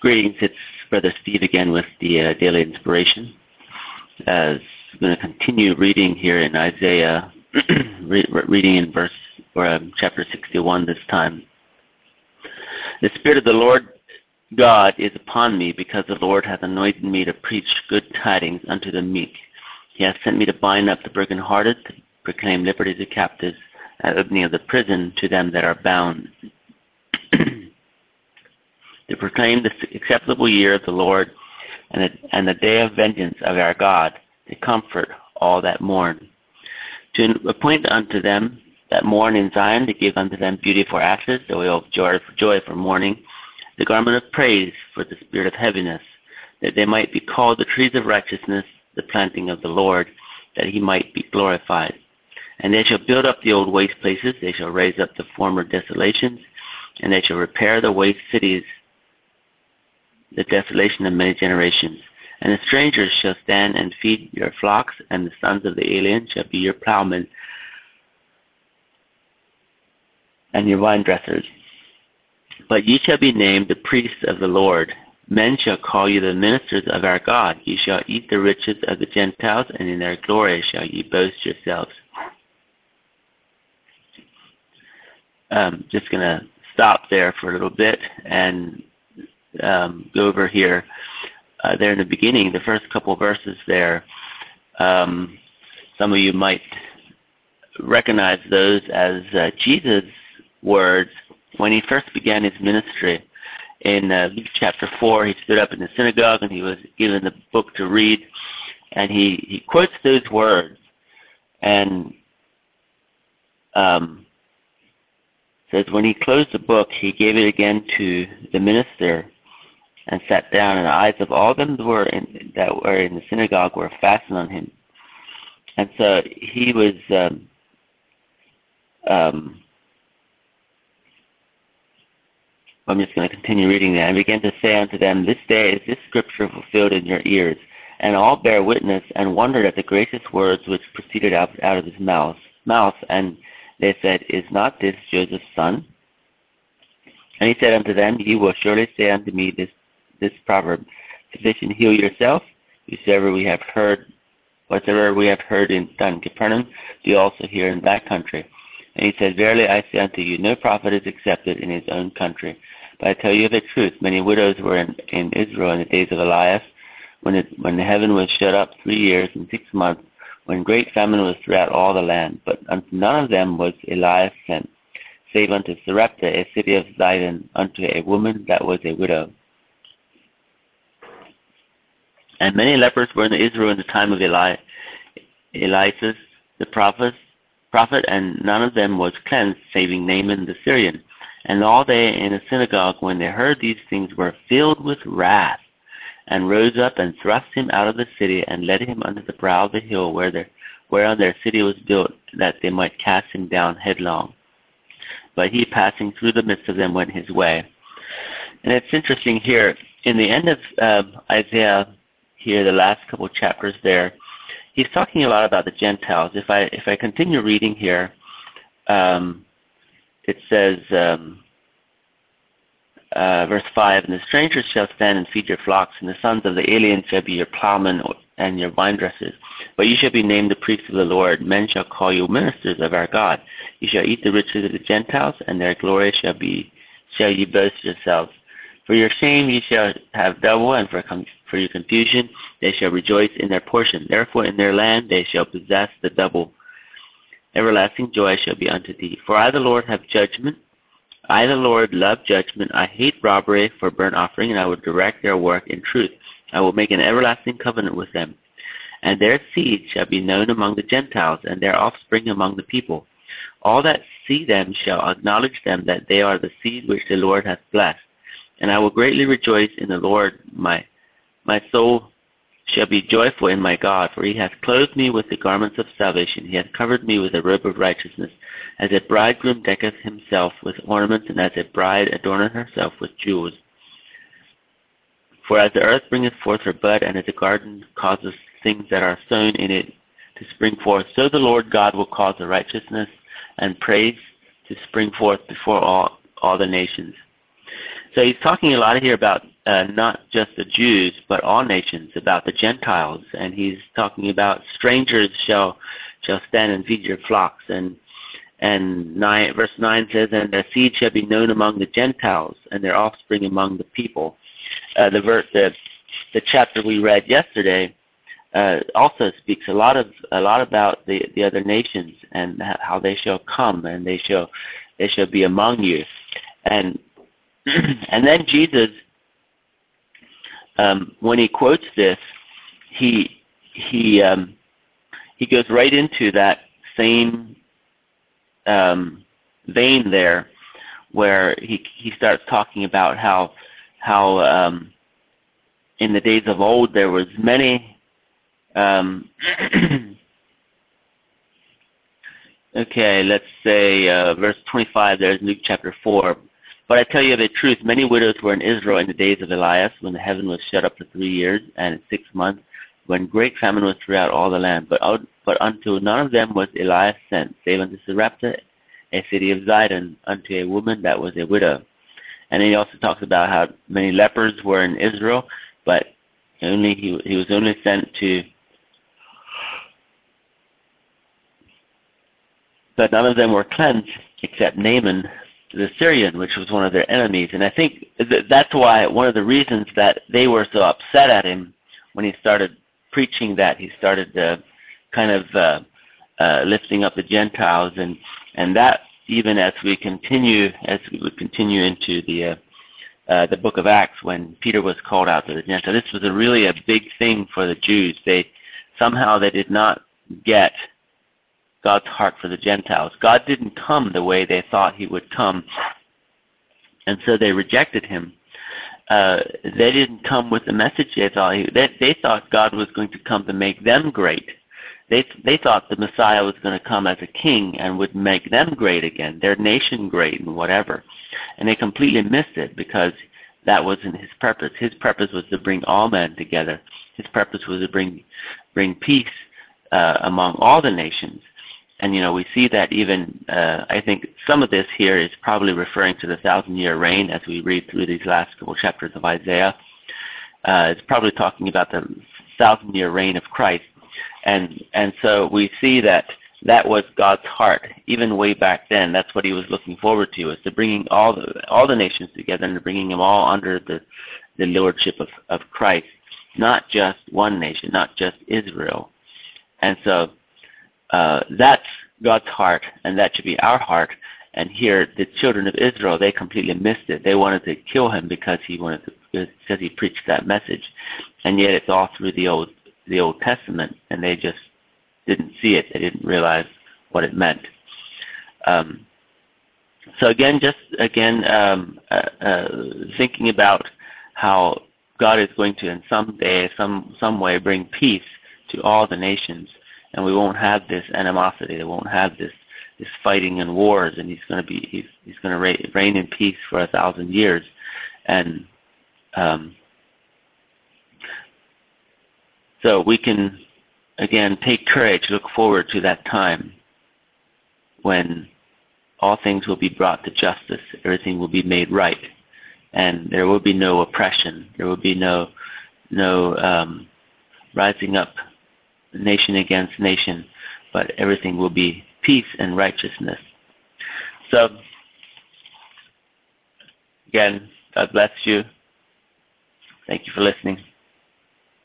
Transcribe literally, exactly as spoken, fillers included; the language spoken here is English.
Greetings, it's Brother Steve again with the uh, Daily Inspiration. As I'm going to continue reading here in Isaiah, re- reading in verse or um, chapter sixty-one this time. The Spirit of the Lord God is upon me, because the Lord hath anointed me to preach good tidings unto the meek. He hath sent me to bind up the brokenhearted, to proclaim liberty to captives, and opening of the prison to them that are bound, to proclaim the acceptable year of the Lord, and the, and the day of vengeance of our God, to comfort all that mourn, to appoint unto them that mourn in Zion, to give unto them beauty for ashes, the oil of joy for, joy for mourning, the garment of praise for the spirit of heaviness, that they might be called the trees of righteousness, the planting of the Lord, that he might be glorified. And they shall build up the old waste places, they shall raise up the former desolations, and they shall repair the waste cities, the desolation of many generations. And the strangers shall stand and feed your flocks, and the sons of the alien shall be your plowmen and your vine dressers. But ye shall be named the priests of the Lord. Men shall call you the ministers of our God. Ye shall eat the riches of the Gentiles, and in their glory shall ye boast yourselves. Um, just going to stop there for a little bit and um, go over here. Uh, there in the beginning, the first couple of verses there, um, some of you might recognize those as uh, Jesus' words when he first began his ministry. In uh, Luke chapter four, he stood up in the synagogue and he was given the book to read, and he, he quotes those words and um, says, when he closed the book, he gave it again to the minister and sat down, and the eyes of all them that were in, that were in the synagogue were fastened on him. And so he was um, um, I'm just going to continue reading that. And began to say unto them, this day is this scripture fulfilled in your ears. And all bare witness, and wondered at the gracious words which proceeded out, out of his mouth. mouth. And they said, is not this Joseph's son? And he said unto them, ye will surely say unto me this this proverb, physician, heal yourself. Whosoever we have heard, whatsoever we have heard in done in Capernaum, do also here in that country. And he said, verily I say unto you, no prophet is accepted in his own country. But I tell you of a truth, many widows were in, in Israel in the days of Elias, when it, when the heaven was shut up three years and six months, when great famine was throughout all the land. But unto none of them was Elias sent, save unto Sarepta, a city of Sidon, unto a woman that was a widow. And many lepers were in Israel in the time of Eli, Elias the prophet, prophet, and none of them was cleansed, saving Naaman the Syrian. And all they in the synagogue, when they heard these things, were filled with wrath, and rose up and thrust him out of the city, and led him unto the brow of the hill where their, whereon their city was built, that they might cast him down headlong. But he, passing through the midst of them, went his way. And it's interesting here, in the end of um, Isaiah, here, the last couple of chapters there, he's talking a lot about the Gentiles. If I if I continue reading here, um, it says, um, uh, verse five, and the strangers shall stand and feed your flocks, and the sons of the alien shall be your plowmen and your vine dressers. But you shall be named the priests of the Lord. Men shall call you ministers of our God. You shall eat the riches of the Gentiles, and their glory shall be shall ye boast yourselves. For your shame ye shall have double, and for, for your confusion they shall rejoice in their portion. Therefore in their land they shall possess the double. Everlasting joy shall be unto thee. For I the Lord have judgment. I the Lord love judgment. I hate robbery for burnt offering, and I will direct their work in truth. I will make an everlasting covenant with them. And their seed shall be known among the Gentiles, and their offspring among the people. All that see them shall acknowledge them, that they are the seed which the Lord hath blessed. And I will greatly rejoice in the Lord. My my soul shall be joyful in my God, for he hath clothed me with the garments of salvation. He hath covered me with a robe of righteousness, as a bridegroom decketh himself with ornaments, and as a bride adorneth herself with jewels. For as the earth bringeth forth her bud, and as a garden causes things that are sown in it to spring forth, so the Lord God will cause the righteousness and praise to spring forth before all, all the nations. So he's talking a lot here about uh, not just the Jews, but all nations, about the Gentiles. And he's talking about strangers shall shall stand and feed your flocks. And and nine, verse nine says, and their seed shall be known among the Gentiles, and their offspring among the people. Uh, the verse, the, the chapter we read yesterday uh, also speaks a lot of a lot about the, the other nations and how they shall come and they shall they shall be among you. And and then Jesus, um, when he quotes this, he he um, he goes right into that same um, vein there, where he he starts talking about how how um, in the days of old there was many. Um, okay, let's say uh, verse twenty-five. There's Luke chapter four. But I tell you the truth, many widows were in Israel in the days of Elias, when the heaven was shut up for three years and six months, when great famine was throughout all the land. But out, but unto none of them was Elias sent, save unto Sarepta, a city of Zidon, unto a woman that was a widow. And then he also talks about how many lepers were in Israel, but only he he was only sent to, but none of them were cleansed except Naaman the Syrian, which was one of their enemies. And I think th- that's why one of the reasons that they were so upset at him when he started preaching that, he started uh, kind of uh, uh, lifting up the Gentiles, and and that even as we continue, as we would continue into the uh, uh, the book of Acts, when Peter was called out to the Gentiles, this was a really a big thing for the Jews. They somehow they did not get God's heart for the Gentiles. God didn't come the way they thought he would come, and so they rejected him. Uh, they didn't come with the message they thought he, they, they thought God was going to come to make them great. They they thought the Messiah was going to come as a king and would make them great again, their nation great and whatever. And they completely missed it, because that wasn't his purpose. His purpose was to bring all men together. His purpose was to bring bring peace uh, among all the nations. And, you know, we see that even, uh, I think some of this here is probably referring to the thousand-year reign as we read through these last couple chapters of Isaiah. Uh, it's probably talking about the thousand-year reign of Christ. And and so we see that that was God's heart, even way back then. That's what he was looking forward to, is to bringing all the all the nations together and to bringing them all under the, the lordship of, of Christ, not just one nation, not just Israel. And so Uh, that's God's heart, and that should be our heart. And here, the children of Israel, they completely missed it. They wanted to kill him because he wanted to, because he preached that message, and yet it's all through the old, the Old Testament, and they just didn't see it. They didn't realize what it meant. Um, so again, just again, um, uh, uh, thinking about how God is going to, in some day, some some way, bring peace to all the nations. And we won't have this animosity. They won't have this, this fighting and wars. And he's going to be he's he's going to reign, reign in peace for a thousand years. And um, so we can again take courage, look forward to that time when all things will be brought to justice. Everything will be made right, and there will be no oppression. There will be no no um, rising up nation against nation, but everything will be peace and righteousness. So, again, God bless you. Thank you for listening.